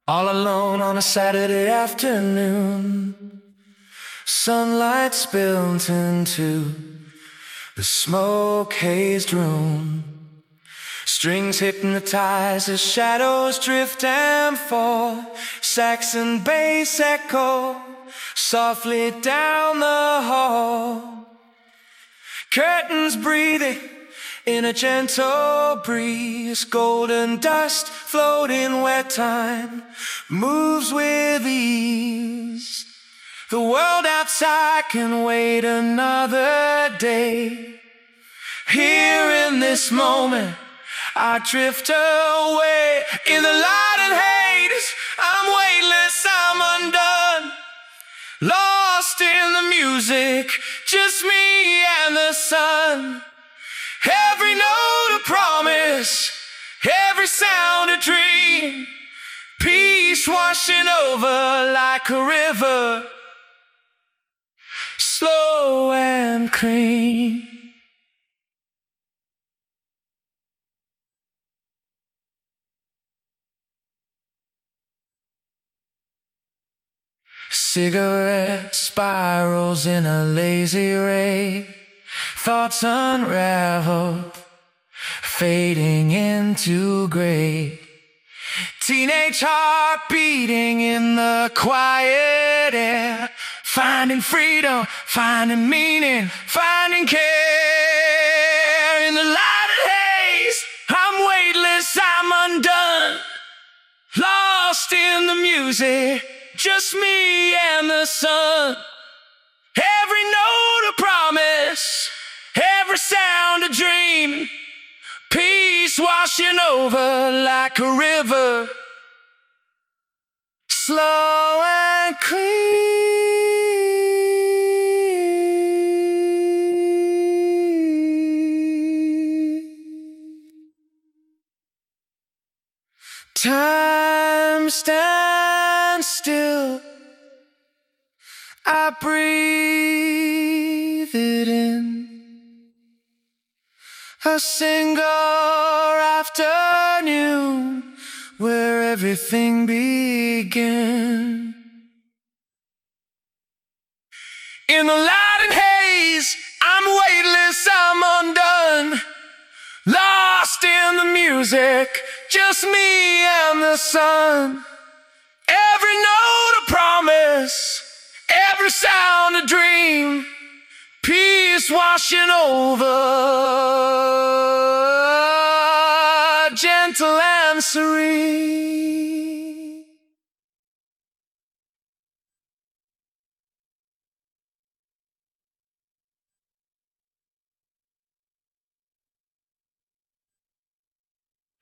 All alone on a Saturday afternoon, sunlight spilled into the smoke-hazed room. Strings hypnotize as shadows drift and fall. Saxon bass echo softly down the hall. Curtains breathing in a gentle breeze. Golden dust floating where time moves with ease. The world outside can wait another day. Here in this moment I drift away. In the light and haze, I'm weightless, I'm undone. Lost in the music, just me and the sun. Every note a promise, every sound a dream. Peace washing over like a river, slow and clean. Cigarette spirals in a lazy ray. Thoughts unravel, fading into gray. Teenage heart beating in the quiet air. Finding freedom, finding meaning, finding care. In the light and haze, I'm weightless, I'm undone. Lost in the music, just me and the sun. Every note a promise, every sound a dream. Peace washing over like a river, slow and clean. Time stands still, I breathe it in. A single afternoon where everything began. In the light and haze, I'm weightless, I'm undone. Lost in the music, just me and the sun. Every note a promise, every sound a dream. Peace washing over, gentle and serene.